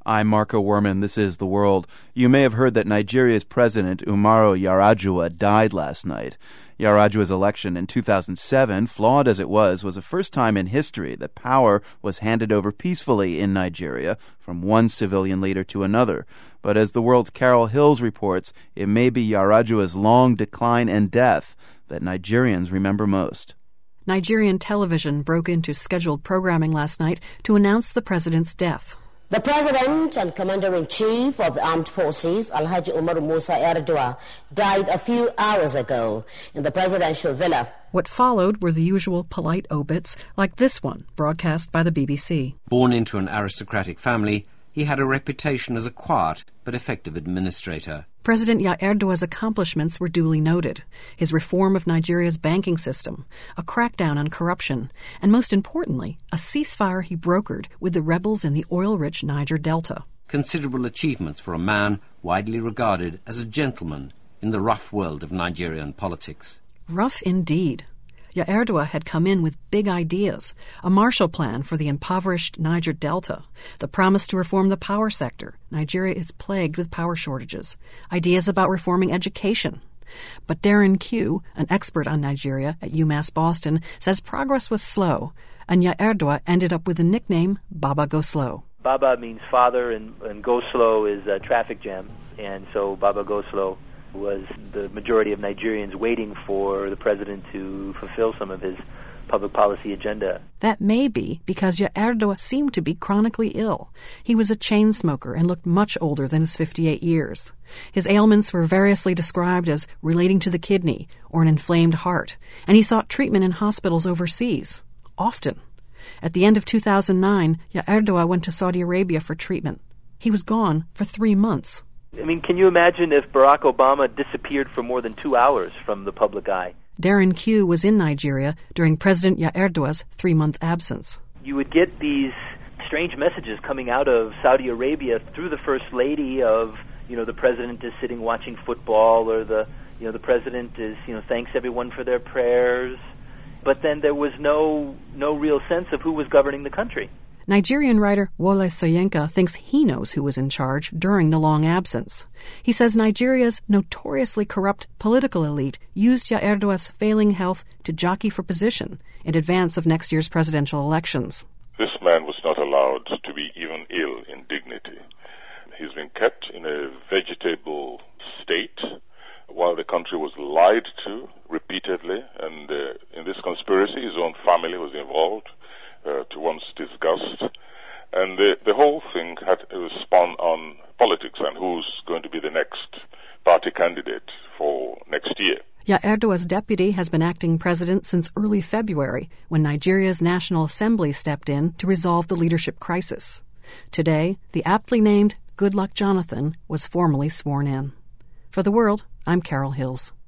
I'm Marco Werman. This is The World. You may have heard that Nigeria's president, Umaru Yar'Adua, died last night. Yar'Adua's election in 2007, flawed as it was the first time in history that power was handed over peacefully in Nigeria from one civilian leader to another. But as The World's Carol Hills reports, it may be Yar'Adua's long decline and death that Nigerians remember most. Nigerian television broke into scheduled programming last night to announce the president's death. The President and Commander-in-Chief of the Armed Forces, Alhaji Umaru Musa Yar'Adua, died a few hours ago in the presidential villa. What followed were the usual polite obits, like this one, broadcast by the BBC. Born into an aristocratic family, he had a reputation as a quiet but effective administrator. President Yar'Adua's accomplishments were duly noted. His reform of Nigeria's banking system, a crackdown on corruption, and most importantly, a ceasefire he brokered with the rebels in the oil-rich Niger Delta. Considerable achievements for a man widely regarded as a gentleman in the rough world of Nigerian politics. Rough indeed. Yar'Adua had come in with big ideas, a Marshall Plan for the impoverished Niger Delta, the promise to reform the power sector. Nigeria is plagued with power shortages, ideas about reforming education. But Darren Q, an expert on Nigeria at UMass Boston, says progress was slow, and Yar'Adua ended up with the nickname Baba Go Slow. Baba means father, and go slow is a traffic jam, and so Baba Go Slow was the majority of Nigerians waiting for the president to fulfill some of his public policy agenda. That may be because Yar'Adua seemed to be chronically ill. He was a chain smoker and looked much older than his 58 years. His ailments were variously described as relating to the kidney or an inflamed heart, and he sought treatment in hospitals overseas, often. At the end of 2009, Yar'Adua went to Saudi Arabia for treatment. He was gone for 3 months. I mean, can you imagine if Barack Obama disappeared for more than 2 hours from the public eye? Darren Q was in Nigeria during President Yar'Adua's 3-month absence. You would get these strange messages coming out of Saudi Arabia through the First Lady of, the president is sitting watching football, or the president is, thanks everyone for their prayers. But then there was no real sense of who was governing the country. Nigerian writer Wole Soyinka thinks he knows who was in charge during the long absence. He says Nigeria's notoriously corrupt political elite used Yar'Adua's failing health to jockey for position in advance of next year's presidential elections. This man was not allowed to be even ill in dignity. He's been kept in a vegetable state while the country was lied to repeatedly, and in this conspiracy his own family was involved. To one's disgust, and the whole thing had spun on politics and who's going to be the next party candidate for next year. Yar'Adua's deputy has been acting president since early February, when Nigeria's National Assembly stepped in to resolve the leadership crisis. Today, the aptly named Goodluck Jonathan was formally sworn in. For The World, I'm Carol Hills.